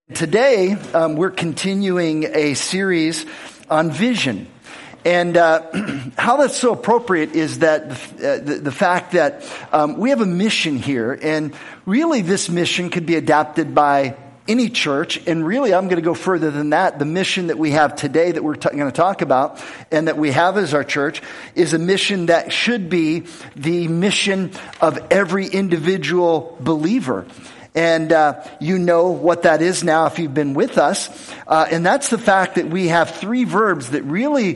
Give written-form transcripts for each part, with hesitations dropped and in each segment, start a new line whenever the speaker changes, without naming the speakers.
Today, we're continuing a series on vision. And how that's so appropriate is that the fact that we have a mission here. And really this mission could be adapted by any church. And really, I'm going to go further than that. The mission that we have today that we're going to talk about and that we have as our church is a mission that should be the mission of every individual believer. And you know what that is now if you've been with us. And that's the fact that we have three verbs that really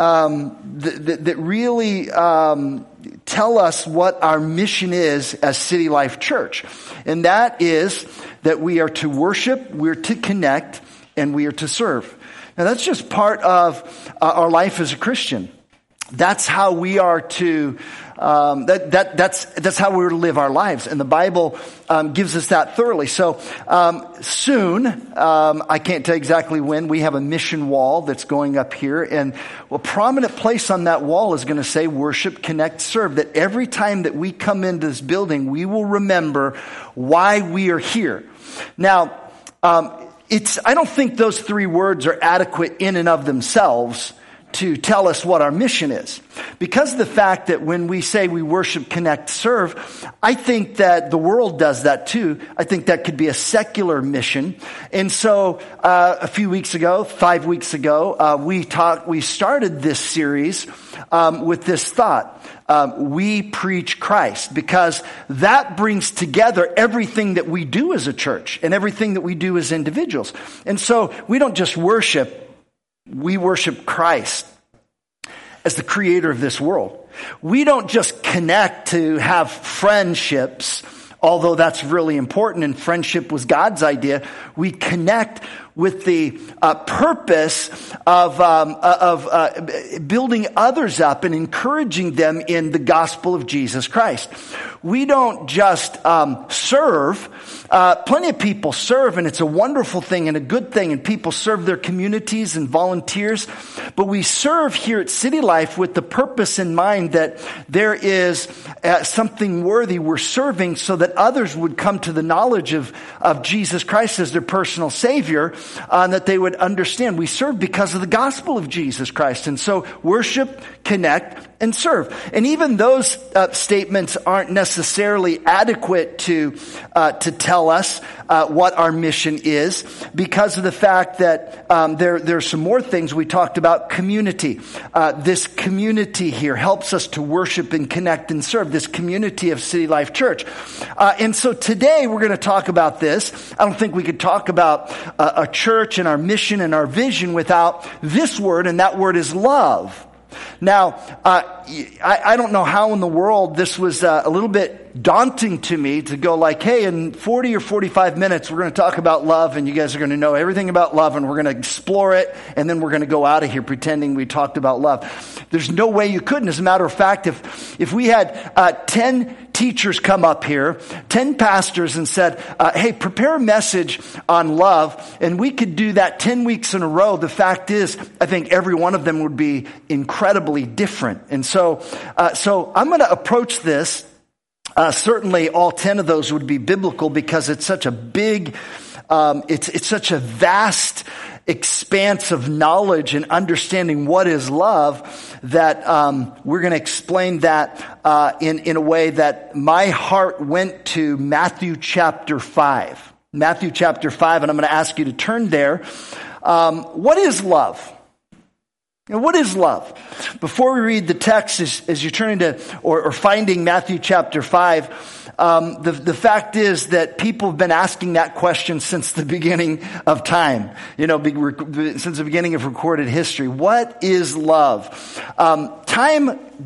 tell us what our mission is as City Life Church. And that is that we are to worship, we're to connect, and we are to serve. Now that's just part of our life as a Christian. That's how we are to that's how we're to live our lives, and the Bible gives us that thoroughly. So soon, I can't tell exactly when, we have a mission wall that's going up here, and a prominent place on that wall is going to say worship, connect, serve. That every time that we come into this building, we will remember why we are here. Now, I don't think those three words are adequate in and of themselves to tell us what our mission is. Because of the fact that when we say we worship, connect, serve, I think that the world does that too. I think that could be a secular mission. And so, a few weeks ago, 5 weeks ago, we started this series, with this thought. We preach Christ, because that brings together everything that we do as a church and everything that we do as individuals. And so we don't just worship, we worship Christ as the creator of this world. We don't just connect to have friendships, although that's really important, and friendship was God's idea. We connect with the purpose of building others up and encouraging them in the gospel of Jesus Christ. We don't just serve. Plenty of people serve, and it's a wonderful thing and a good thing, and people serve their communities and volunteers. But we serve here at City Life with the purpose in mind that there is something worthy we're serving, so that others would come to the knowledge of Jesus Christ as their personal Savior, and that they would understand we serve because of the gospel of Jesus Christ. And so worship, connect, and serve. And even those statements aren't necessarily adequate to tell us what our mission is, because of the fact that there's some more things. We talked about community. This community here helps us to worship and connect and serve, this community of City Life Church. And so today we're going to talk about this. I don't think we could talk about a church and our mission and our vision without this word, and that word is love. Now, I don't know how in the world this was a little bit daunting to me to go like, hey, in 40 or 45 minutes, we're going to talk about love, and you guys are going to know everything about love, and we're going to explore it, and then we're going to go out of here pretending we talked about love. There's no way you could. And as a matter of fact, if we had 10 teachers come up here, 10 pastors, and said, hey, prepare a message on love, and we could do that 10 weeks in a row, the fact is, I think every one of them would be incredibly different. And so I'm going to approach this. Certainly all 10 of those would be biblical, because it's such a big, it's such a vast expanse of knowledge and understanding what is love, that we're going to explain that in a way that my heart went to Matthew chapter 5. Matthew chapter 5, and I'm going to ask you to turn there. What is love? And what is love? Before we read the text, as you're turning to or finding Matthew chapter 5, the fact is that people have been asking that question since the beginning of time. Since the beginning of recorded history. What is love? Time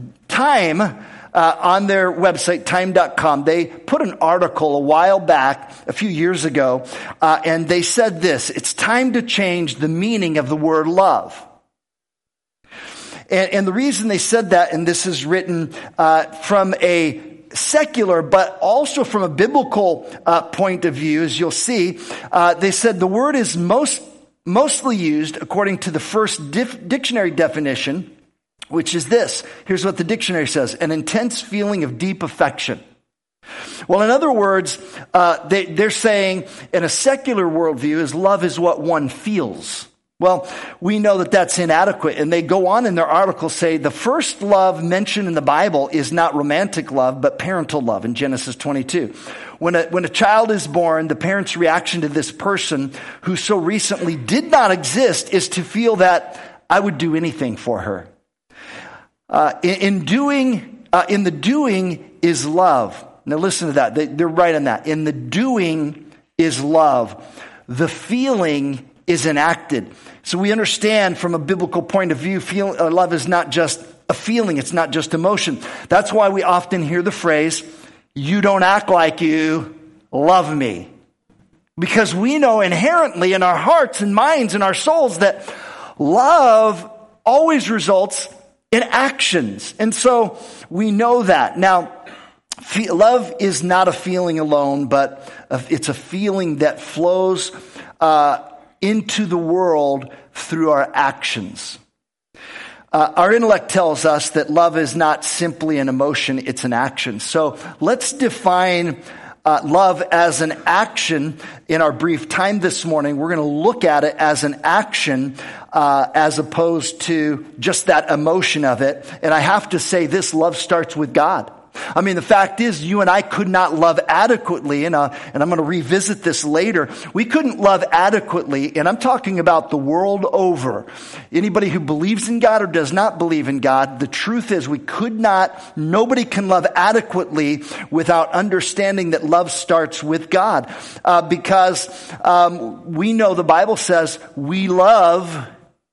on their website, time.com, they put an article a while back, a few years ago, and they said this: it's time to change the meaning of the word love. And the reason they said that, and this is written from a secular but also from a biblical point of view, as you'll see, they said the word is mostly used according to the first dictionary definition, which is this. Here's what the dictionary says: an intense feeling of deep affection. Well, in other words, they're saying in a secular worldview is love is what one feels. Well, we know that that's inadequate. And they go on in their article say the first love mentioned in the Bible is not romantic love, but parental love in Genesis 22. When a child is born, the parent's reaction to this person who so recently did not exist is to feel that I would do anything for her. In the doing is love. Now listen to that. They're right on that. In the doing is love. The feeling is enacted. So we understand from a biblical point of view, love is not just a feeling. It's not just emotion. That's why we often hear the phrase, you don't act like you love me. Because we know inherently in our hearts and minds and our souls that love always results in actions. And so we know that. Now, love is not a feeling alone, but it's a feeling that flows into the world through our actions. Our intellect tells us that love is not simply an emotion, it's an action. So let's define love as an action in our brief time this morning. We're going to look at it as an action as opposed to just that emotion of it. And I have to say this, love starts with God. I mean, the fact is, you and I could not love adequately, and I'm going to revisit this later. We couldn't love adequately, and I'm talking about the world over. Anybody who believes in God or does not believe in God, the truth is nobody can love adequately without understanding that love starts with God. Because we know the Bible says we love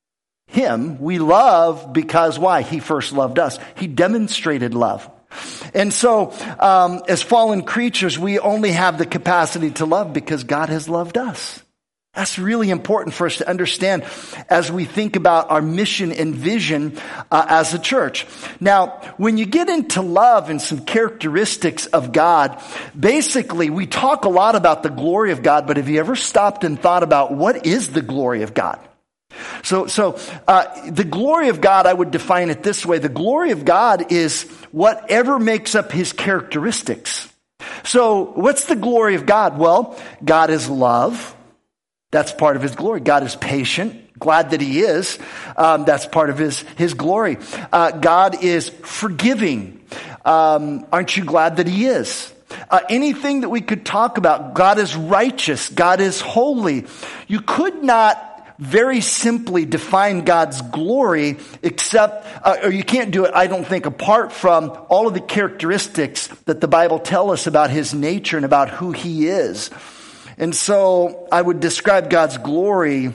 Him. We love because why? He first loved us. He demonstrated love. And so, as fallen creatures, we only have the capacity to love because God has loved us. That's really important for us to understand as we think about our mission and vision as a church. Now, when you get into love and some characteristics of God, basically we talk a lot about the glory of God, but have you ever stopped and thought about what is the glory of God? So the glory of God, I would define it this way. The glory of God is whatever makes up His characteristics. So what's the glory of God? Well, God is love. That's part of His glory. God is patient. Glad that He is. That's part of His glory. God is forgiving. Aren't you glad that He is? Anything that we could talk about. God is righteous. God is holy. You could not very simply define God's glory except, or you can't do it, I don't think, apart from all of the characteristics that the Bible tells us about His nature and about who He is. And so I would describe God's glory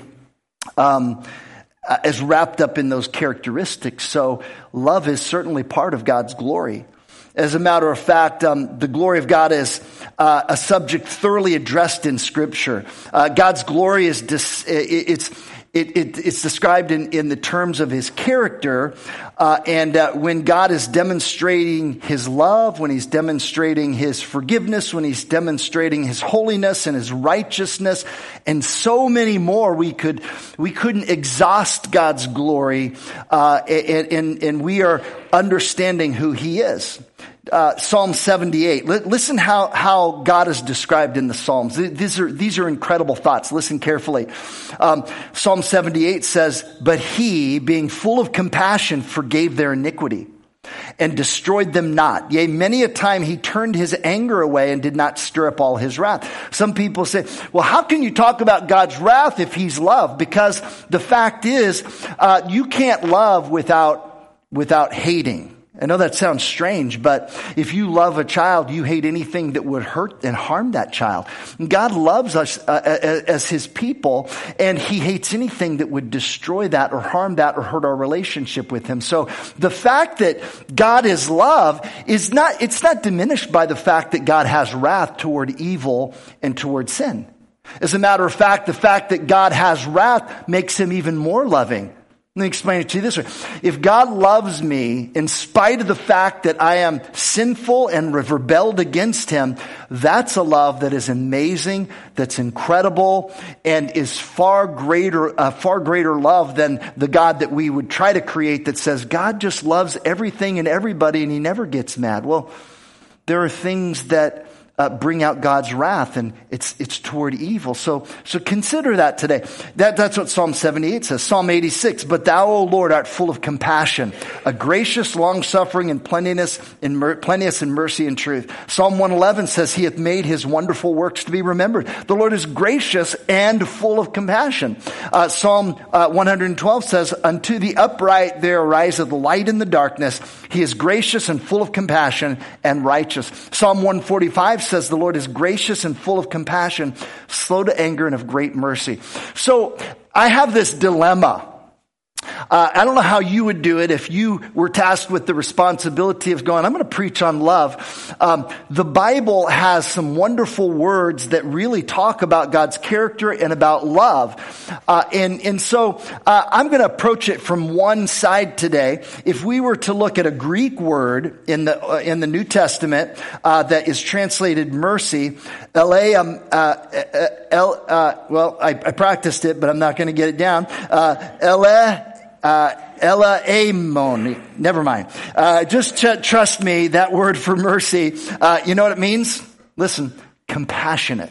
as wrapped up in those characteristics. So love is certainly part of God's glory. As a matter of fact, the glory of God is a subject thoroughly addressed in Scripture. God's glory is it's described in the terms of His character, and when God is demonstrating His love, when He's demonstrating His forgiveness, when He's demonstrating His holiness and His righteousness, and so many more, we couldn't exhaust God's glory, and we are understanding who He is. Psalm 78. Listen how God is described in the Psalms. These are incredible thoughts. Listen carefully. Psalm 78 says, "But He, being full of compassion, forgave their iniquity and destroyed them not. Yea, many a time He turned His anger away and did not stir up all His wrath." Some people say, well, how can you talk about God's wrath if He's love? Because the fact is, you can't love without hating. I know that sounds strange, but if you love a child, you hate anything that would hurt and harm that child. And God loves us as His people, and He hates anything that would destroy that or harm that or hurt our relationship with Him. So the fact that God is love it's not diminished by the fact that God has wrath toward evil and toward sin. As a matter of fact, the fact that God has wrath makes Him even more loving. Let me explain it to you this way. If God loves me in spite of the fact that I am sinful and rebelled against Him, that's a love that is amazing, that's incredible, and is far greater love than the God that we would try to create that says God just loves everything and everybody and He never gets mad. Well, there are things that bring out God's wrath, and it's toward evil. So consider that today. That's what Psalm 78 says. Psalm 86, but thou, O Lord, art full of compassion, a gracious, long-suffering, and plenteous in mercy and truth. Psalm 111 says, he hath made his wonderful works to be remembered. The Lord is gracious and full of compassion. Psalm 112 says, unto the upright there ariseth light in the darkness. He is gracious and full of compassion and righteous. Psalm 145 says the Lord is gracious and full of compassion, slow to anger and of great mercy. So I have this dilemma. I don't know how you would do it if you were tasked with the responsibility of going, I'm going to preach on love. The Bible has some wonderful words that really talk about God's character and about love. So I'm going to approach it from one side today. If we were to look at a Greek word in the New Testament that is translated mercy, I practiced it, but I'm not going to get it down. Elaemon. Never mind. Just trust me, that word for mercy, you know what it means? Listen, compassionate.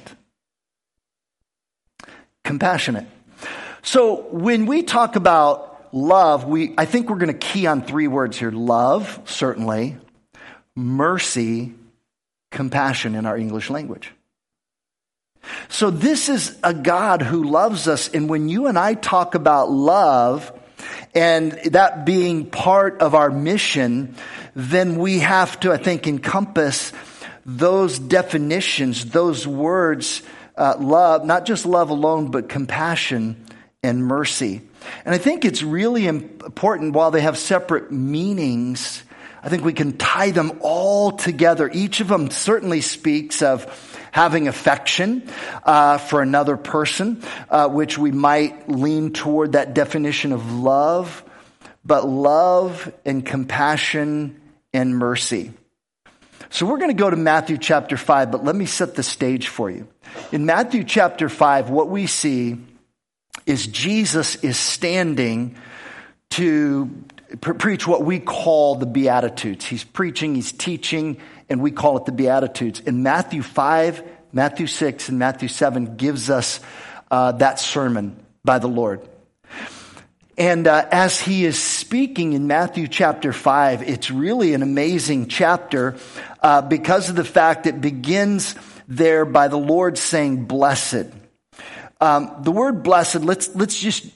Compassionate. So when we talk about love, I think we're going to key on three words here. Love, certainly. Mercy, compassion in our English language. So this is a God who loves us, and when you and I talk about love, and that being part of our mission, then we have to, I think, encompass those definitions, those words, love, not just love alone, but compassion and mercy. And I think it's really important, while they have separate meanings, I think we can tie them all together. Each of them certainly speaks of having affection for another person, which we might lean toward that definition of love, but love and compassion and mercy. So we're going to go to Matthew chapter 5, but let me set the stage for you. In Matthew chapter 5, what we see is Jesus is standing to preach what we call the Beatitudes. He's preaching, he's teaching, and we call it the Beatitudes. In Matthew 5, Matthew 6, and Matthew 7 gives us that sermon by the Lord. And as he is speaking in Matthew chapter 5, it's really an amazing chapter because of the fact it begins there by the Lord saying, blessed. The word blessed, let's just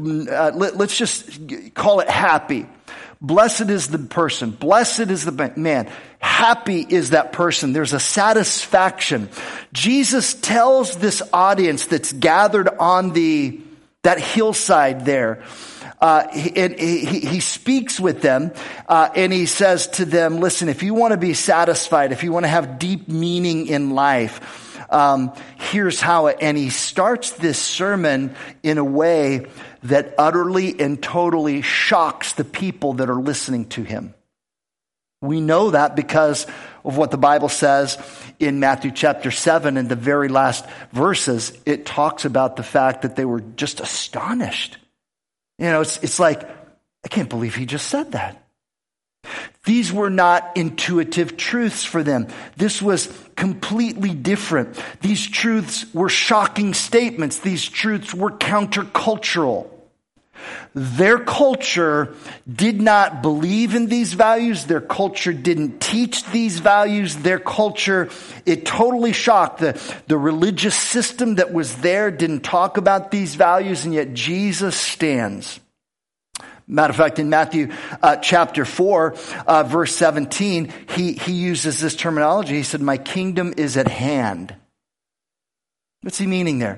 call it happy. Blessed is the person. Blessed is the man. Happy is that person. There's a satisfaction. Jesus tells this audience that's gathered on that hillside there. He speaks with them, and he says to them, listen, if you want to be satisfied, if you want to have deep meaning in life, here's how and he starts this sermon in a way that utterly and totally shocks the people that are listening to him. We know that because of what the Bible says in Matthew chapter 7, in the very last verses. It talks about the fact that they were just astonished. You know, it's like, I can't believe he just said that. These were not intuitive truths for them. This was completely different. These truths were shocking statements. These truths were countercultural. Their culture did not believe in these values. Their culture didn't teach these values. Their culture, it totally shocked. The religious system that was there didn't talk about these values, and yet Jesus stands. Matter of fact, in Matthew chapter 4, verse 17, he uses this terminology. He said, my kingdom is at hand. What's he meaning there?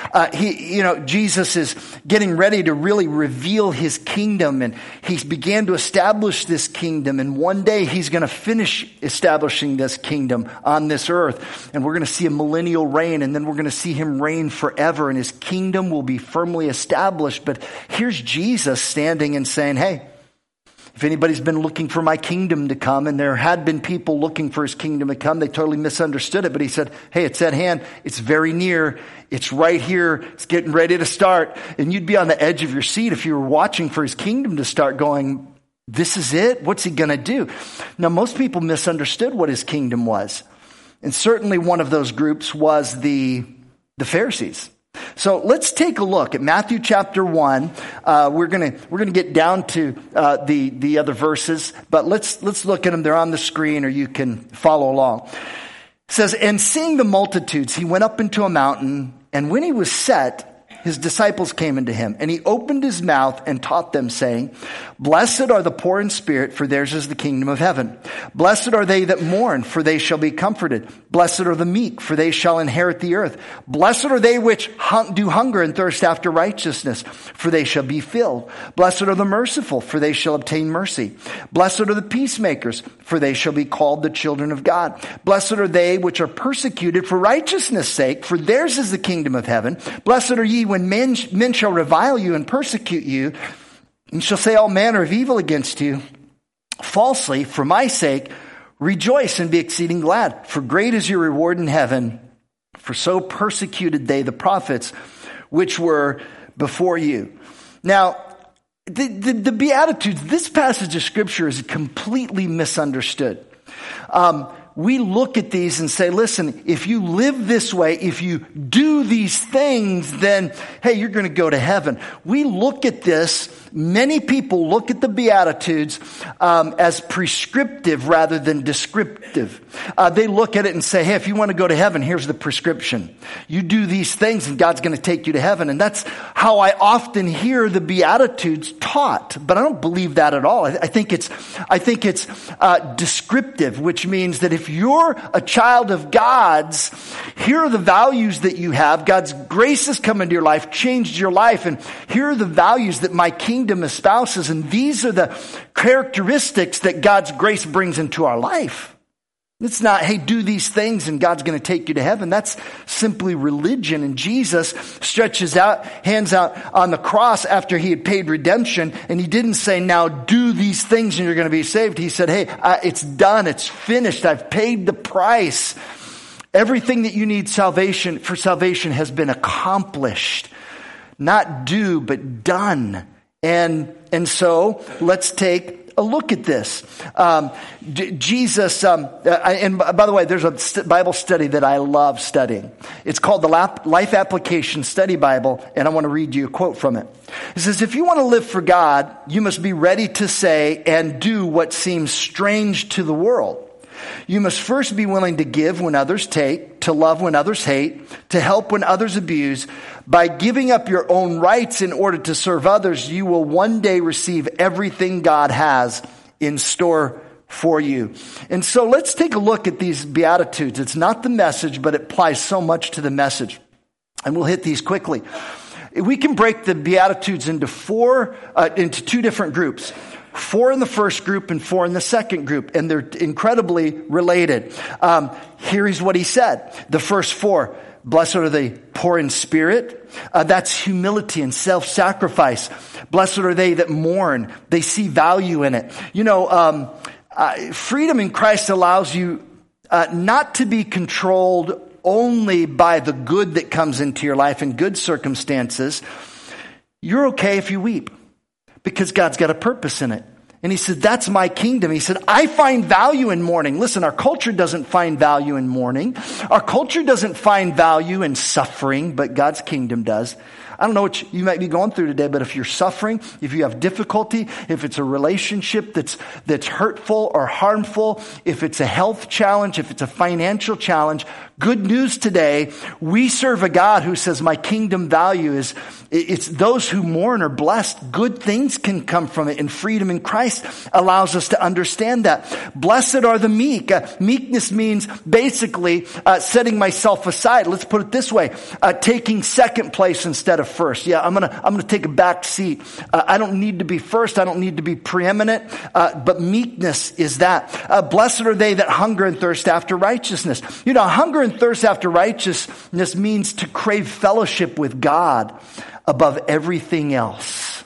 Jesus is getting ready to really reveal his kingdom, and he's began to establish this kingdom, and one day he's going to finish establishing this kingdom on this earth, and we're going to see a millennial reign, and then we're going to see him reign forever, and his kingdom will be firmly established. But here's Jesus standing and saying, hey, if anybody's been looking for my kingdom to come, and there had been people looking for his kingdom to come, they totally misunderstood it. But he said, hey, it's at hand. It's very near. It's right here. It's getting ready to start. And you'd be on the edge of your seat if you were watching for his kingdom to start going, This is it? What's he going to do? Now, most people misunderstood what his kingdom was. And certainly one of those groups was the Pharisees. So let's take a look at Matthew chapter 1. We're gonna get down to the other verses, but let's look at them. They're on the screen, or you can follow along. It says, "And seeing the multitudes, he went up into a mountain, and when he was set, his disciples came unto him, and he opened his mouth and taught them, saying, Blessed are the poor in spirit, for theirs is the kingdom of heaven. Blessed are they that mourn, for they shall be comforted. Blessed are the meek, for they shall inherit the earth. Blessed are they which do hunger and thirst after righteousness, for they shall be filled. Blessed are the merciful, for they shall obtain mercy. Blessed are the peacemakers, for they shall be called the children of God. Blessed are they which are persecuted for righteousness' sake, for theirs is the kingdom of heaven. Blessed are ye when men shall revile you and persecute you, and shall say all manner of evil against you falsely for my sake. Rejoice and be exceeding glad, for great is your reward in heaven. For so persecuted they the prophets which were before you." Now, the Beatitudes, this passage of Scripture is completely misunderstood. We look at these and say, listen, if you live this way, if you do these things, then, hey, you're going to go to heaven. We look at this, many people look at the Beatitudes as prescriptive rather than descriptive. They look at it and say, hey, if you want to go to heaven, here's the prescription. You do these things and God's going to take you to heaven. And that's how I often hear the Beatitudes taught. But I don't believe that at all. I think it's descriptive, which means that if you're a child of God's, here are the values that you have. God's grace has come into your life, changed your life, and here are the values that my kingdom espouses, and these are the characteristics that God's grace brings into our life. It's not, hey, do these things and God's going to take you to heaven. That's simply religion. And Jesus stretches out, hands out on the cross after he had paid redemption. And he didn't say, now do these things and you're going to be saved. He said, hey, it's done. It's finished. I've paid the price. Everything that you need for salvation has been accomplished. Not do, but done. And so let's take a look at this. Jesus, and by the way, there's a Bible study that I love studying. It's called the Life Application Study Bible, and I want to read you a quote from it. It says, if you want to live for God, you must be ready to say and do what seems strange to the world. You must first be willing to give when others take, to love when others hate, to help when others abuse. By giving up your own rights in order to serve others, you will one day receive everything God has in store for you. And so let's take a look at these Beatitudes. It's not the message, but it applies so much to the message. And we'll hit these quickly. We can break the Beatitudes into two different groups. 4 in the first group and 4 in the second group, and they're incredibly related. Here's what he said. The first 4, blessed are the poor in spirit. That's humility and self-sacrifice. Blessed are they that mourn. They see value in it. Freedom in Christ allows you not to be controlled only by the good that comes into your life and good circumstances. You're okay if you weep, because God's got a purpose in it. And he said, that's my kingdom. He said, I find value in mourning. Listen, our culture doesn't find value in mourning. Our culture doesn't find value in suffering, but God's kingdom does. I don't know what you might be going through today, but if you're suffering, if you have difficulty, if it's a relationship that's hurtful or harmful, if it's a health challenge, if it's a financial challenge, good news today, we serve a God who says my kingdom value is, it's those who mourn are blessed. Good things can come from it, and freedom in Christ allows us to understand that. Blessed are the meek. Meekness means basically setting myself aside. Let's put it this way, taking second place instead of first. Yeah, I'm gonna take a back seat. I don't need to be first. I don't need to be preeminent. But meekness is that. Blessed are they that hunger and thirst after righteousness. Hunger and thirst after righteousness means to crave fellowship with God above everything else.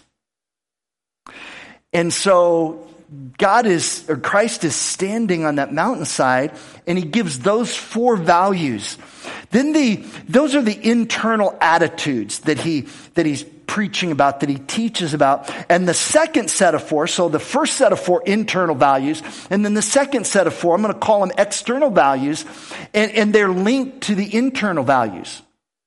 And so Christ is standing on that mountainside, and he gives those 4 values. Then those are the internal attitudes that he's preaching about, that he teaches about. And the second set of four, so the first set of four internal values, and then the second set of four, I'm going to call them external values, and they're linked to the internal values.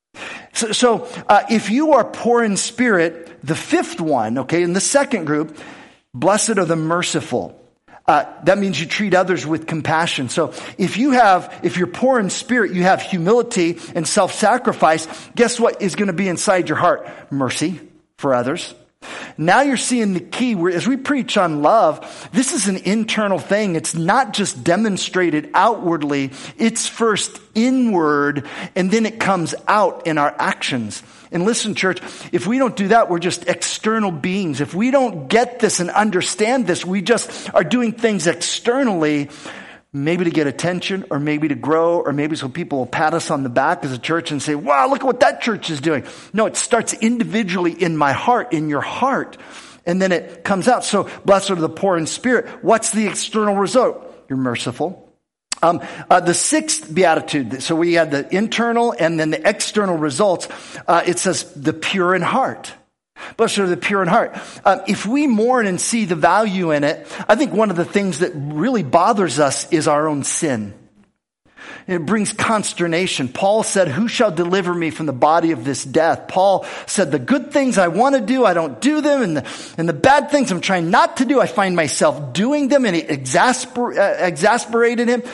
So if you are poor in spirit, the fifth one, okay, in the second group, blessed are the merciful. That means you treat others with compassion. So if you're poor in spirit, you have humility and self-sacrifice, guess what is going to be inside your heart? Mercy for others. Now you're seeing the key, where as we preach on love, this is an internal thing. It's not just demonstrated outwardly. It's first inward, and then it comes out in our actions. And listen, church, if we don't do that, we're just external beings. If we don't get this and understand this, we just are doing things externally, maybe to get attention, or maybe to grow, or maybe so people will pat us on the back as a church and say, wow, look at what that church is doing. No, it starts individually in my heart, in your heart, and then it comes out. So blessed are the poor in spirit. What's the external result? You're merciful. The sixth beatitude, so we had the internal and then the external results. It says the pure in heart. Blessed are the pure in heart. If we mourn and see the value in it, I think one of the things that really bothers us is our own sin. It brings consternation. Paul said, who shall deliver me from the body of this death? Paul said, the good things I want to do, I don't do them. And the bad things I'm trying not to do, I find myself doing them. And it exasperated him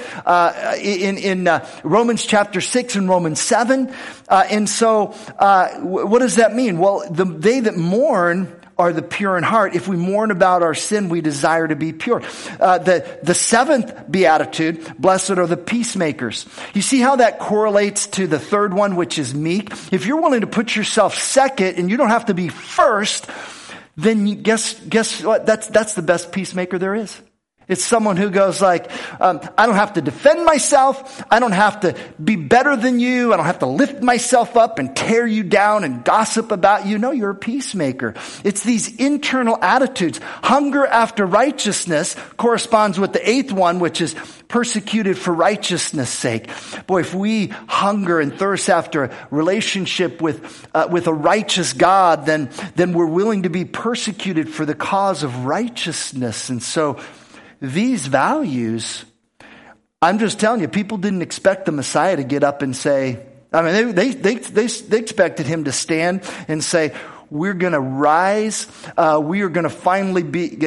in Romans chapter 6 and Romans 7. And so what does that mean? Well, they that mourn are the pure in heart. If we mourn about our sin, we desire to be pure. The seventh beatitude, blessed are the peacemakers. You see how that correlates to the third one, which is meek? If you're willing to put yourself second and you don't have to be first, then guess what? That's the best peacemaker there is. It's someone who goes like, I don't have to defend myself. I don't have to be better than you. I don't have to lift myself up and tear you down and gossip about you. No, you're a peacemaker. It's these internal attitudes. Hunger after righteousness corresponds with the eighth one, which is persecuted for righteousness' sake. Boy, if we hunger and thirst after a relationship with a righteous God, then we're willing to be persecuted for the cause of righteousness. And so these values, I'm just telling you, people didn't expect the Messiah to get up and say, I mean, they expected him to stand and say, we're going to rise. We are going to finally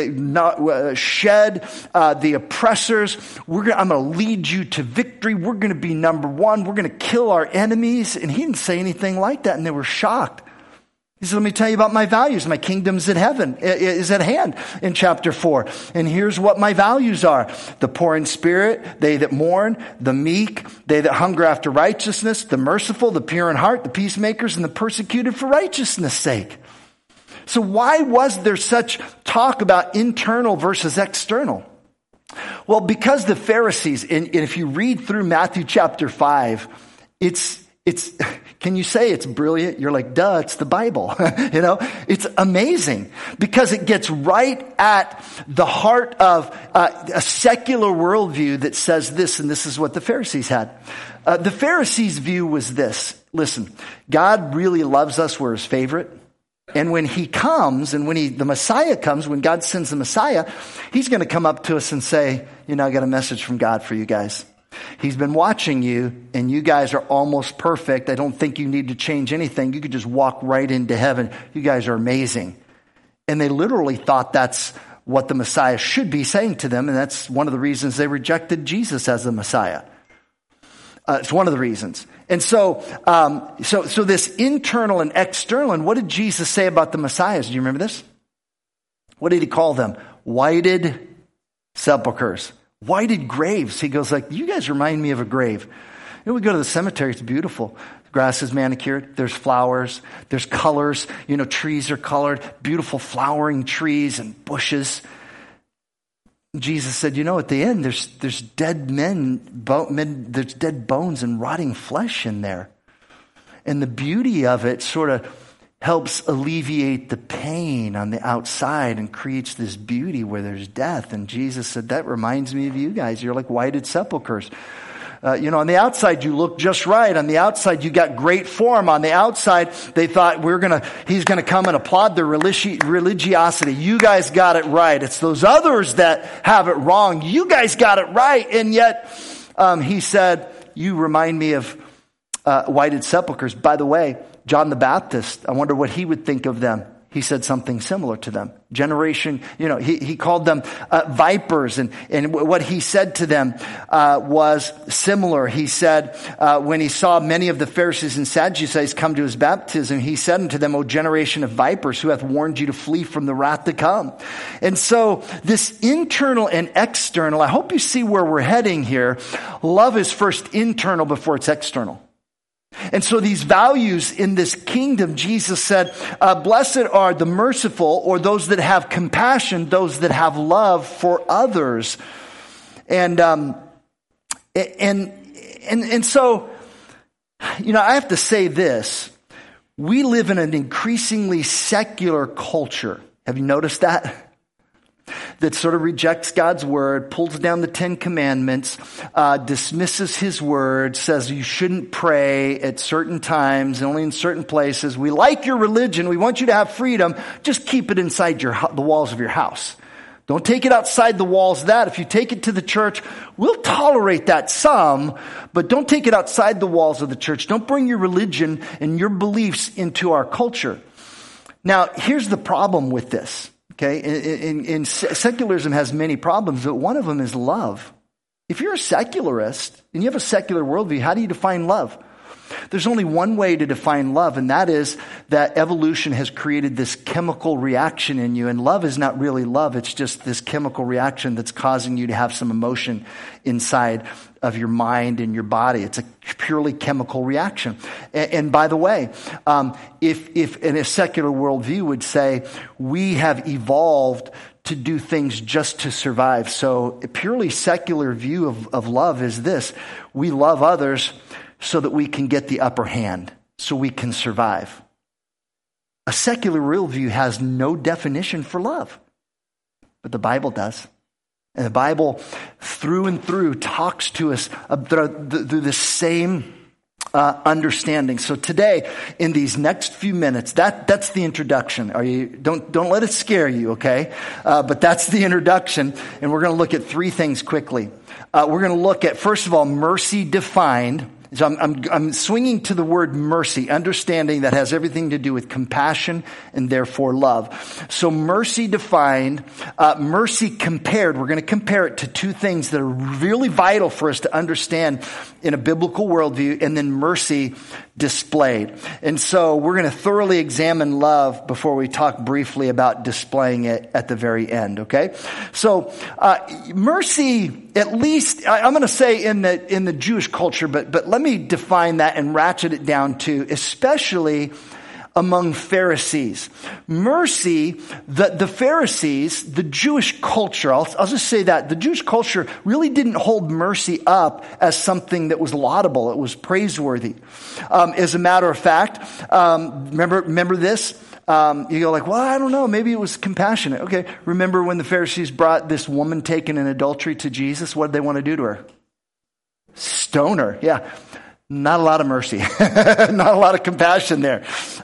shed the oppressors. I'm going to lead you to victory. We're going to be number one. We're going to kill our enemies. And he didn't say anything like that, and they were shocked. He said, let me tell you about my values. My kingdom's in heaven, is at hand in chapter 4. And here's what my values are. The poor in spirit, they that mourn, the meek, they that hunger after righteousness, the merciful, the pure in heart, the peacemakers, and the persecuted for righteousness' sake. So why was there such talk about internal versus external? Well, because the Pharisees, and if you read through Matthew chapter 5, it's can you say it's brilliant? You're like, duh, it's the Bible. It's amazing because it gets right at the heart of a secular worldview that says this, and this is what the Pharisees had. The Pharisees' view was this. Listen, God really loves us. We're his favorite. And when he comes, and when the Messiah comes, when God sends the Messiah, he's going to come up to us and say, I got a message from God for you guys. He's been watching you, and you guys are almost perfect. I don't think you need to change anything. You could just walk right into heaven. You guys are amazing. And they literally thought that's what the Messiah should be saying to them, and that's one of the reasons they rejected Jesus as the Messiah. It's one of the reasons. And so this internal and external, and what did Jesus say about the Messiahs? Do you remember this? What did he call them? Whited sepulchres. Whited graves. He goes like, you guys remind me of a grave. We go to the cemetery. It's beautiful. The grass is manicured. There's flowers. There's colors. Trees are colored. Beautiful flowering trees and bushes. Jesus said, at the end, there's dead there's dead bones and rotting flesh in there. And the beauty of it sort of helps alleviate the pain on the outside and creates this beauty where there's death. And Jesus said, that reminds me of you guys. You're like whited sepulchres. On the outside, you look just right. On the outside, you got great form. On the outside, they thought he's going to come and applaud their religiosity. You guys got it right. It's those others that have it wrong. You guys got it right. And yet, he said, you remind me of whited sepulchres. By the way, John the Baptist, I wonder what he would think of them. He said something similar to them. Generation, he called them vipers, and what he said to them was similar. He said, when he saw many of the Pharisees and Sadducees come to his baptism, he said unto them, O generation of vipers, who hath warned you to flee from the wrath to come? And so this internal and external, I hope you see where we're heading here. Love is first internal before it's external. And so these values in this kingdom, Jesus said, blessed are the merciful, or those that have compassion, those that have love for others. And so, I have to say this. We live in an increasingly secular culture. Have you noticed that? That sort of rejects God's word, pulls down the 10 commandments, dismisses his word, says you shouldn't pray at certain times, only in certain places. We like your religion. We want you to have freedom. Just keep it inside the walls of your house. Don't take it outside the walls of that. If you take it to the church, we'll tolerate that some, but don't take it outside the walls of the church. Don't bring your religion and your beliefs into our culture. Now, here's the problem with this. Okay, in secularism has many problems, but one of them is love. If you're a secularist and you have a secular worldview, how do you define love? There's only one way to define love, and that is that evolution has created this chemical reaction in you. And love is not really love. It's just this chemical reaction that's causing you to have some emotion inside of your mind and your body. It's a purely chemical reaction. And by the way, if in a secular worldview would say, we have evolved to do things just to survive. So a purely secular view of love is this: we love others so that we can get the upper hand, so we can survive. A secular worldview has no definition for love, but the Bible does. And the Bible, through and through, talks to us through the same understanding. So today, in these next few minutes, that's the introduction. Don't let it scare you, okay? But that's the introduction, and we're going to look at three things quickly. We're going to look at, first of all, mercy defined. So I'm swinging to the word mercy, understanding that has everything to do with compassion and therefore love. So mercy defined, mercy compared. We're going to compare it to two things that are really vital for us to understand in a biblical worldview, and then mercy displayed. And so we're going to thoroughly examine love before we talk briefly about displaying it at the very end, okay? So mercy, at least, I'm going to say in the Jewish culture, but let me define that and ratchet it down to, especially among Pharisees. Mercy, the Pharisees, the Jewish culture, I'll just say that, the Jewish culture really didn't hold mercy up as something that was laudable. It was praiseworthy. As a matter of fact, remember this? You go like, well, I don't know, maybe it was compassionate. Okay, remember when the Pharisees brought this woman taken in adultery to Jesus? What did they want to do to her? Stone her, yeah. Not a lot of mercy, not a lot of compassion there.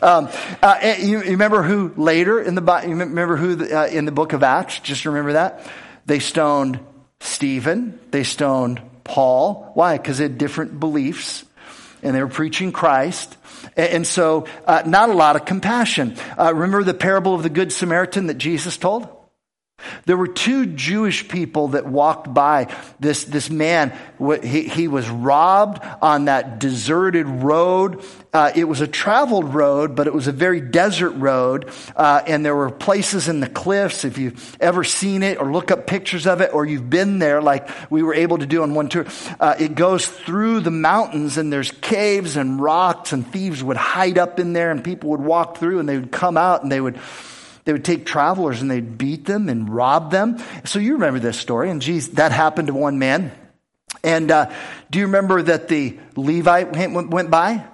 You remember who later in in the book of Acts? Just remember that they stoned Stephen, they stoned Paul. Why? Because they had different beliefs, and they were preaching Christ. And so, not a lot of compassion. Remember the parable of the Good Samaritan that Jesus told? There were two Jewish people that walked by this man. He was robbed on that deserted road. It was a traveled road, but it was a very desert road. And there were places in the cliffs. If you've ever seen it or look up pictures of it, or you've been there like we were able to do on one tour, it goes through the mountains, and there's caves and rocks, and thieves would hide up in there, and people would walk through, and they would come out, and they would take travelers and they'd beat them and rob them. So you remember this story. And that happened to one man. And do you remember that the Levite went by?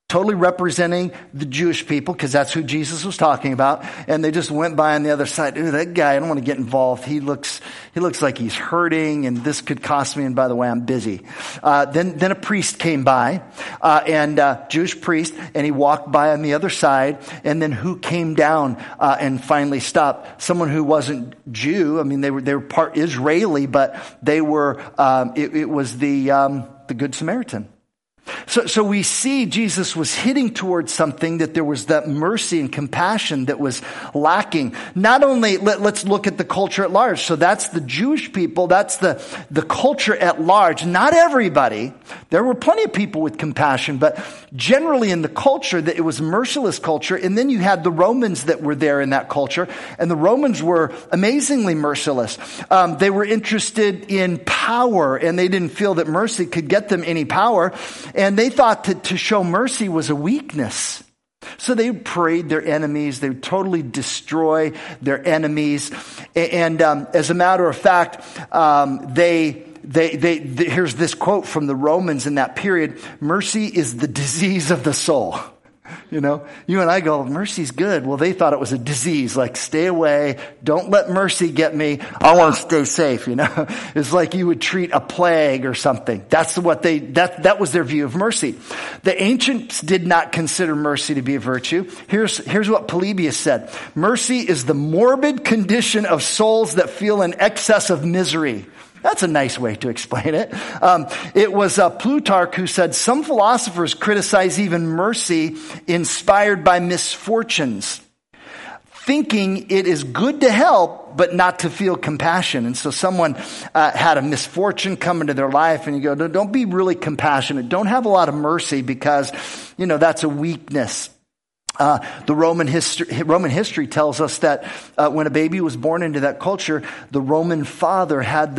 totally representing the Jewish people, because that's who Jesus was talking about. And they just went by on the other side. Ooh, that guy, I don't want to get involved. He looks like he's hurting, and this could cost me. And by the way, I'm busy. Then a priest came by, Jewish priest, and he walked by on the other side. And then who came down and finally stopped? Someone who wasn't Jew. I mean, they were part Israeli, but they were. It was the Good Samaritan. So we see Jesus was hitting towards something, that there was that mercy and compassion that was lacking. Not only, let's look at the culture at large. So that's the Jewish people. That's the culture at large. Not everybody. There were plenty of people with compassion, but generally in the culture, that it was merciless culture. And then you had the Romans that were there in that culture. And the Romans were amazingly merciless. They were interested in power, and they didn't feel that mercy could get them any power. And they thought that to show mercy was a weakness. So they would parade their enemies. They would totally destroy their enemies. And as a matter of fact, here's this quote from the Romans in that period: mercy is the disease of the soul. You know, you and I go, mercy's good. Well, they thought it was a disease, like stay away. Don't let mercy get me. I want to stay safe, you know. It's like you would treat a plague or something. That's what that was their view of mercy. The ancients did not consider mercy to be a virtue. Here's what Polybius said: mercy is the morbid condition of souls that feel an excess of misery. That's a nice way to explain it. It was Plutarch who said, some philosophers criticize even mercy inspired by misfortunes, thinking it is good to help, but not to feel compassion. And so someone had a misfortune come into their life, and you go, no, don't be really compassionate. Don't have a lot of mercy, because, you know, that's a weakness. The Roman history tells us that when a baby was born into that culture, the Roman father had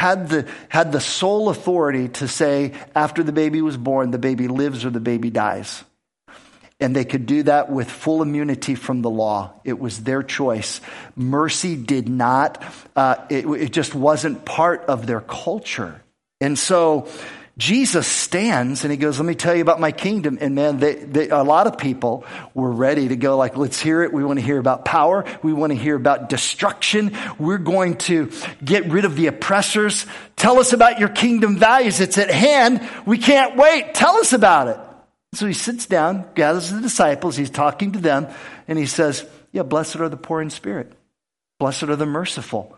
the sole authority to say, after the baby was born, the baby lives or the baby dies. And they could do that with full immunity from the law. It was their choice. Mercy did not, it just wasn't part of their culture. And so Jesus stands and he goes, let me tell you about my kingdom. And man, a lot of people were ready to go, like, let's hear it. We want to hear about power. We want to hear about destruction. We're going to get rid of the oppressors. Tell us about your kingdom values. It's at hand. We can't wait. Tell us about it. So he sits down, gathers the disciples. He's talking to them, and he says, yeah, blessed are the poor in spirit. Blessed are the merciful.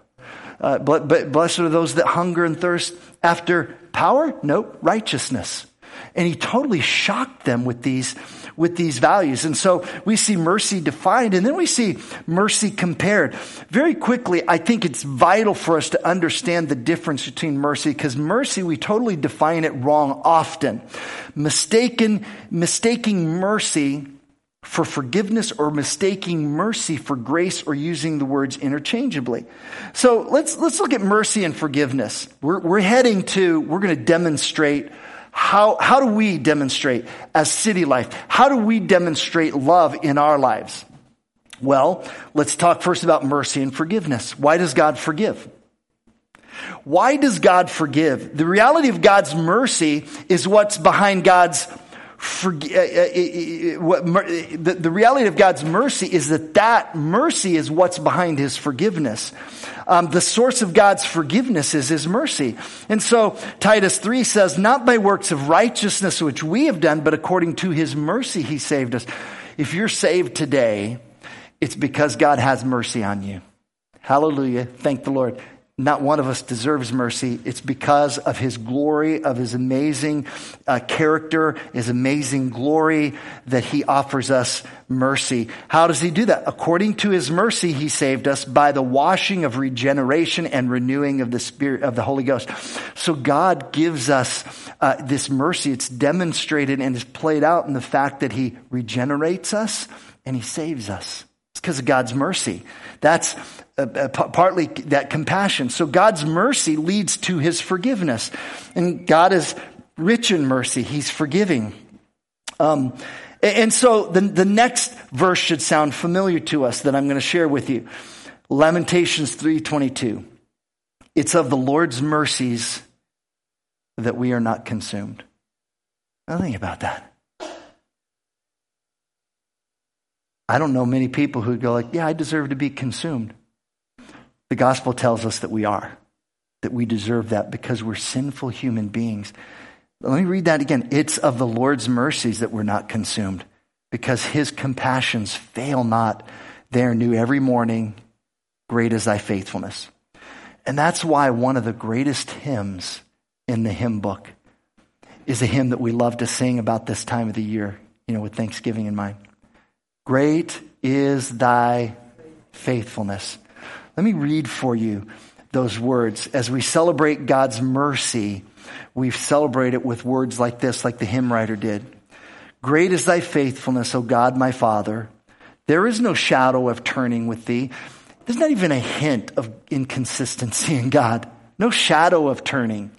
Blessed are those that hunger and thirst after power? Nope, righteousness. And he totally shocked them with these values. And so we see mercy defined, and then we see mercy compared. Very quickly, I think it's vital for us to understand the difference between mercy, because mercy, we totally define it wrong often. Mistaking mercy for forgiveness, or mistaking mercy for grace, or using the words interchangeably. So let's look at mercy and forgiveness. We're going to demonstrate how do we demonstrate as City Life? How do we demonstrate love in our lives? Well, let's talk first about mercy and forgiveness. Why does God forgive? Why does God forgive? The reality of God's mercy is what's behind God's the reality of God's mercy is that mercy is what's behind his forgiveness. The source of God's forgiveness is his mercy. And so Titus 3 says, not by works of righteousness which we have done, but according to his mercy he saved us. If you're saved today, it's because God has mercy on you. Hallelujah. Thank the Lord. Not one of us deserves mercy. It's because of his glory, of his amazing character, his amazing glory, that he offers us mercy. How does he do that? According to his mercy, he saved us by the washing of regeneration and renewing of the Spirit of the Holy Ghost. So God gives us this mercy. It's demonstrated and is played out in the fact that he regenerates us and he saves us. It's because of God's mercy. That's partly that compassion. So God's mercy leads to his forgiveness. And God is rich in mercy. He's forgiving. And so the next verse should sound familiar to us that I'm going to share with you. Lamentations 3:22. It's of the Lord's mercies that we are not consumed. Now think about that. I don't know many people who go like, yeah, I deserve to be consumed. The gospel tells us that we are, that we deserve that because we're sinful human beings. Let me read that again. It's of the Lord's mercies that we're not consumed, because his compassions fail not. They are new every morning. Great is thy faithfulness. And that's why one of the greatest hymns in the hymn book is a hymn that we love to sing about this time of the year, with Thanksgiving in mind. Great is thy faithfulness. Let me read for you those words. As we celebrate God's mercy, we celebrate it with words like this, like the hymn writer did. Great is thy faithfulness, O God, my Father. There is no shadow of turning with thee. There's not even a hint of inconsistency in God. No shadow of turning.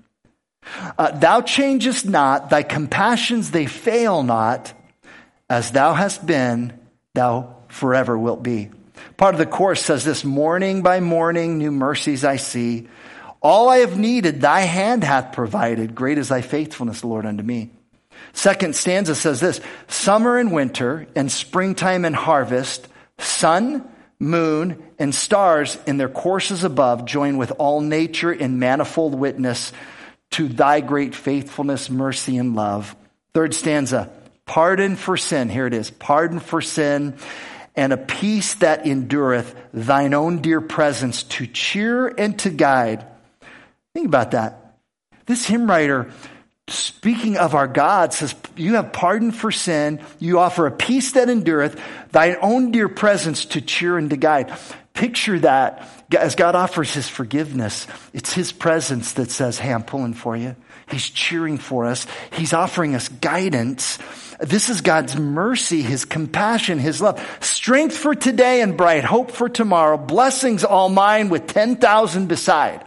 Thou changest not, thy compassions, they fail not. As thou hast been, thou forever wilt be. Part of the chorus says this, morning by morning, new mercies I see. All I have needed, thy hand hath provided. Great is thy faithfulness, Lord, unto me. Second stanza says this, summer and winter and springtime and harvest, sun, moon, and stars in their courses above join with all nature in manifold witness to thy great faithfulness, mercy, and love. Third stanza, pardon for sin. Here it is, pardon for sin and a peace that endureth, thine own dear presence to cheer and to guide. Think about that. This hymn writer, speaking of our God, says, you have pardon for sin. You offer a peace that endureth, thine own dear presence to cheer and to guide. Picture that as God offers his forgiveness. It's his presence that says, hey, I'm pulling for you. He's cheering for us. He's offering us guidance. This is God's mercy, his compassion, his love. Strength for today and bright hope for tomorrow. Blessings all mine with 10,000 beside.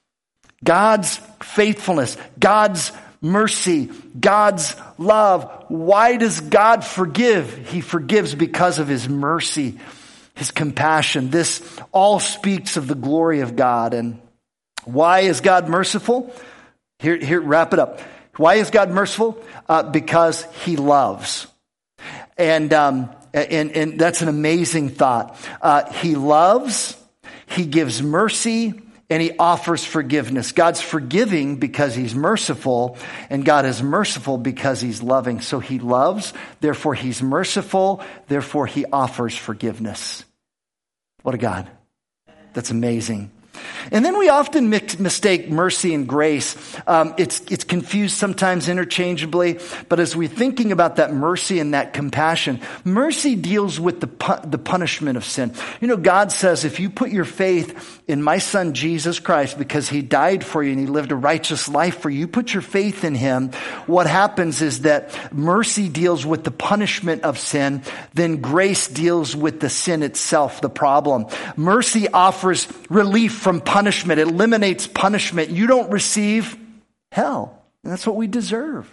God's faithfulness, God's mercy, God's love. Why does God forgive? He forgives because of his mercy, his compassion. This all speaks of the glory of God. And why is God merciful? Here, wrap it up. Why is God merciful? Because he loves. And that's an amazing thought. He loves, he gives mercy, and he offers forgiveness. God's forgiving because he's merciful, and God is merciful because he's loving. So he loves, therefore he's merciful, therefore he offers forgiveness. What a God. That's amazing. And then we often mistake mercy and grace. It's confused sometimes interchangeably, but as we're thinking about that mercy and that compassion, mercy deals with the punishment of sin. God says, if you put your faith in my son Jesus Christ, because he died for you and he lived a righteous life for you, you put your faith in him, what happens is that mercy deals with the punishment of sin, then grace deals with the sin itself, the problem. Mercy offers relief from punishment. It eliminates punishment. You don't receive hell. And that's what we deserve.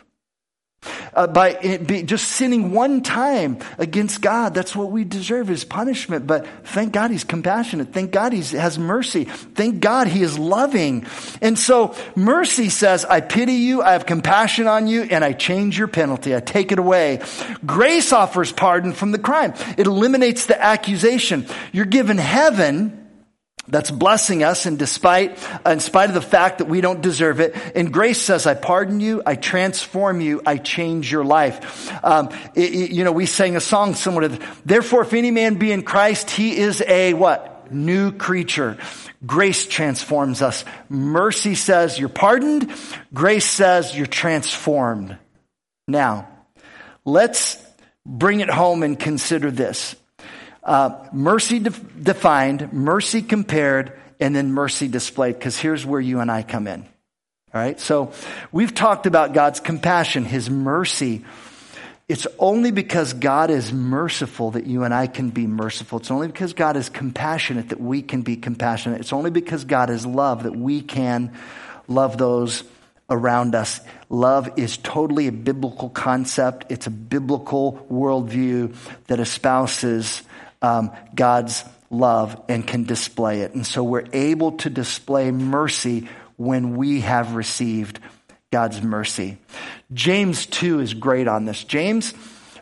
By just sinning one time against God, that's what we deserve is punishment. But thank God he's compassionate. Thank God he has mercy. Thank God he is loving. And so mercy says, I pity you, I have compassion on you, and I change your penalty. I take it away. Grace offers pardon from the crime. It eliminates the accusation. You're given heaven that's blessing us in spite of the fact that we don't deserve it. And grace says, I pardon you, I transform you, I change your life. We sang a song similar to this. Therefore, if any man be in Christ, he is a what? New creature. Grace transforms us. Mercy says you're pardoned. Grace says you're transformed. Now, let's bring it home and consider this. Mercy defined, mercy compared, and then mercy displayed, because here's where you and I come in. All right. So we've talked about God's compassion, his mercy. It's only because God is merciful that you and I can be merciful. It's only because God is compassionate that we can be compassionate. It's only because God is love that we can love those around us. Love is totally a biblical concept. It's a biblical worldview that espouses God's love and can display it. And so we're able to display mercy when we have received God's mercy. James 2 is great on this. James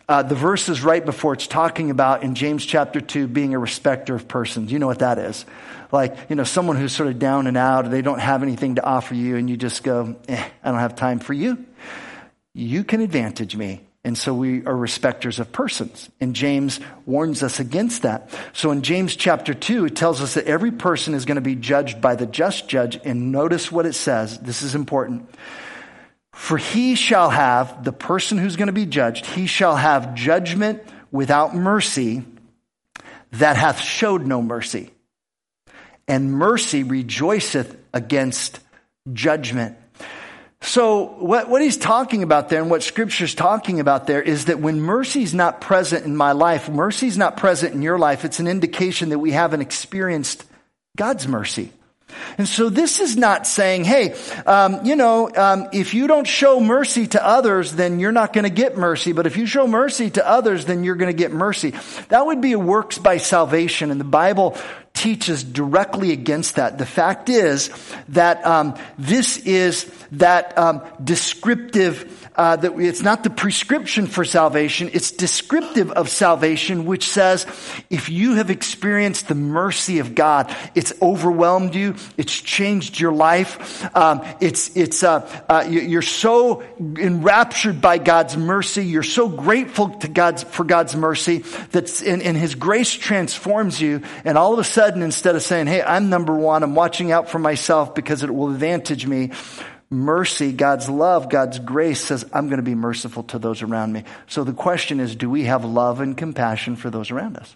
the verse is right before it's talking about in James chapter 2 being a respecter of persons. You know what that is? Like, someone who's sort of down and out, they don't have anything to offer you, and you just go, I don't have time for you. You can advantage me. And so we are respecters of persons. And James warns us against that. So in James chapter 2, it tells us that every person is going to be judged by the just judge. And notice what it says. This is important. For he shall have, the person who's going to be judged, he shall have judgment without mercy that hath showed no mercy. And mercy rejoiceth against judgment. So what he's talking about there and what Scripture's talking about there is that when mercy's not present in my life, mercy's not present in your life, it's an indication that we haven't experienced God's mercy. And so this is not saying, hey, if you don't show mercy to others, then you're not going to get mercy. But if you show mercy to others, then you're going to get mercy. That would be a works by salvation. And the Bible teaches directly against that. The fact is that this is that descriptive, that it's not the prescription for salvation, it's descriptive of salvation, which says if you have experienced the mercy of God, it's overwhelmed you, it's changed your life, you're so enraptured by God's mercy, you're so grateful to for God's mercy, and His grace transforms you, and all of a sudden, instead of saying, hey, I'm number one, I'm watching out for myself because it will advantage me, mercy, God's love, God's grace says, I'm going to be merciful to those around me. So the question is, do we have love and compassion for those around us?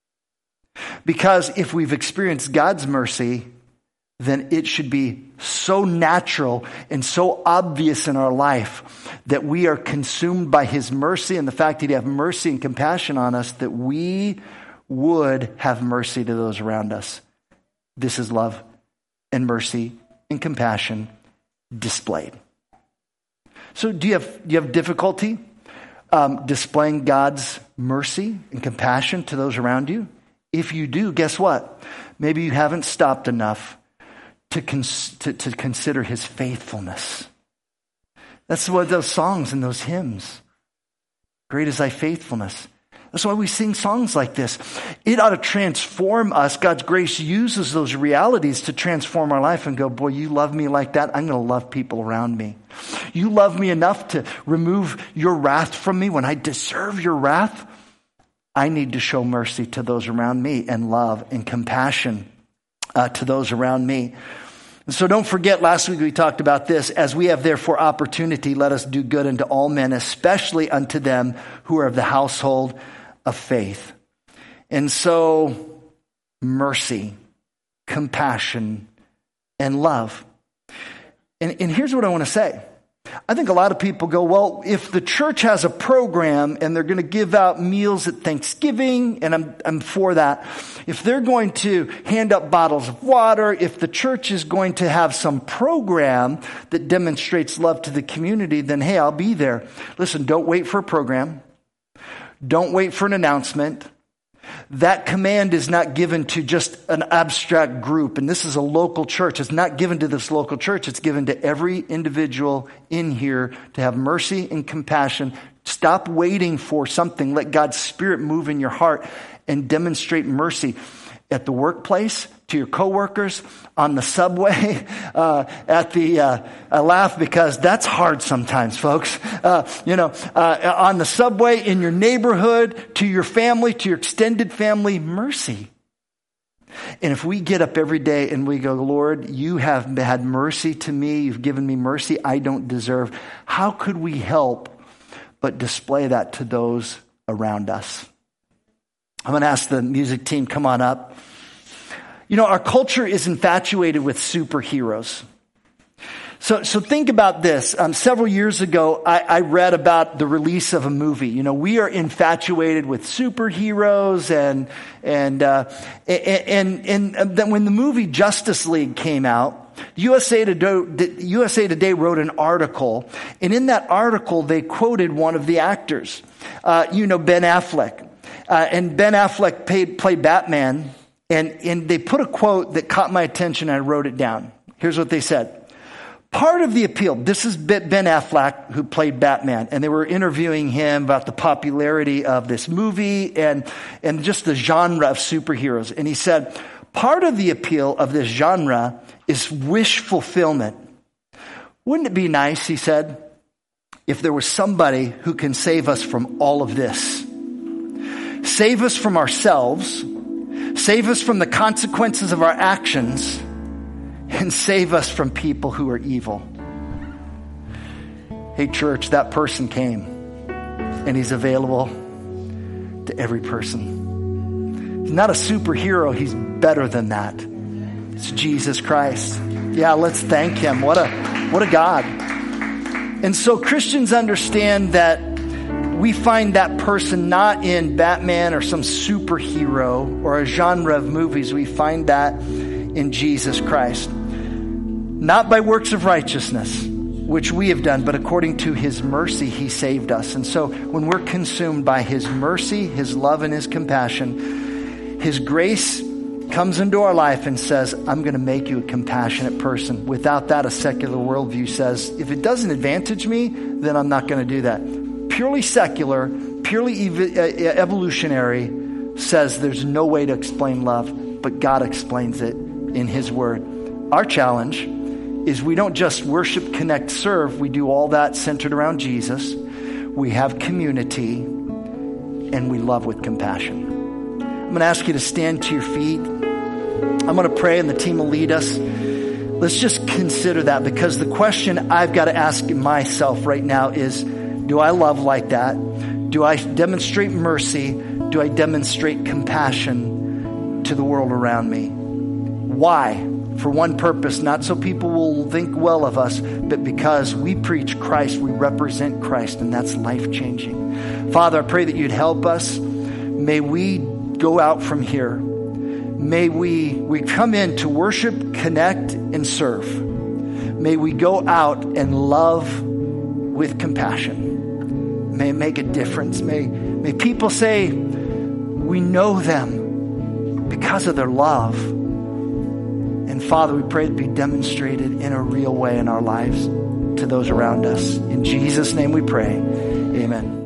Because if we've experienced God's mercy, then it should be so natural and so obvious in our life that we are consumed by His mercy and the fact that He'd have mercy and compassion on us, that we would have mercy to those around us. This is love and mercy and compassion displayed. So do you have difficulty displaying God's mercy and compassion to those around you? If you do, guess what? Maybe you haven't stopped enough to consider His faithfulness. That's what those songs and those hymns. Great is thy faithfulness. That's why we sing songs like this. It ought to transform us. God's grace uses those realities to transform our life and go, boy, you love me like that, I'm going to love people around me. You love me enough to remove your wrath from me when I deserve your wrath. I need to show mercy to those around me and love and compassion to those around me. And so don't forget, last week we talked about this. As we have therefore opportunity, let us do good unto all men, especially unto them who are of the household of faith. And so mercy, compassion, and love. And here's what I want to say. I think a lot of people go, well, if the church has a program and they're going to give out meals at Thanksgiving, and I'm for that. If they're going to hand up bottles of water, if the church is going to have some program that demonstrates love to the community, then hey, I'll be there. Listen, don't wait for a program. Don't wait for an announcement. That command is not given to just an abstract group. And this is a local church. It's not given to this local church. It's given to every individual in here to have mercy and compassion. Stop waiting for something. Let God's Spirit move in your heart and demonstrate mercy at the workplace, to your coworkers, on the subway, I laugh because that's hard sometimes, folks. On the subway, in your neighborhood, to your family, to your extended family, mercy. And if we get up every day and we go, Lord, you have had mercy to me, you've given me mercy I don't deserve, how could we help but display that to those around us? I'm going to ask the music team, come on up. Our culture is infatuated with superheroes. So think about this. Several years ago, I read about the release of a movie. We are infatuated with superheroes, and then when the movie Justice League came out, USA Today wrote an article, and in that article they quoted one of the actors, Ben Affleck, and Ben Affleck played Batman. And they put a quote that caught my attention, and I wrote it down. Here's what they said. Part of the appeal, this is Ben Affleck, who played Batman, and they were interviewing him about the popularity of this movie and just the genre of superheroes. And he said, part of the appeal of this genre is wish fulfillment. Wouldn't it be nice, he said, if there was somebody who can save us from all of this? Save us from ourselves, save us from the consequences of our actions, and save us from people who are evil. Hey, church, that person came, and he's available to every person. He's not a superhero. He's better than that. It's Jesus Christ. Yeah, let's thank him. What a God. And so Christians understand that we find that person not in Batman or some superhero or a genre of movies. We find that in Jesus Christ. Not by works of righteousness, which we have done, but according to his mercy, he saved us. And so when we're consumed by his mercy, his love, and his compassion, his grace comes into our life and says, I'm going to make you a compassionate person. Without that, a secular worldview says, if it doesn't advantage me, then I'm not going to do that. Purely secular, purely evolutionary says there's no way to explain love, but God explains it in his word. Our challenge is we don't just worship, connect, serve. We do all that centered around Jesus. We have community, and we love with compassion. I'm going to ask you to stand to your feet. I'm going to pray, and the team will lead us. Let's just consider that, because the question I've got to ask myself right now is, do I love like that? Do I demonstrate mercy? Do I demonstrate compassion to the world around me? Why? For one purpose, not so people will think well of us, but because we preach Christ, we represent Christ, and that's life-changing. Father, I pray that you'd help us. May we go out from here. May we come in to worship, connect, and serve. May we go out and love with compassion. May it make a difference. May people say, we know them because of their love. And Father, we pray to be demonstrated in a real way in our lives to those around us. In Jesus' name we pray. Amen.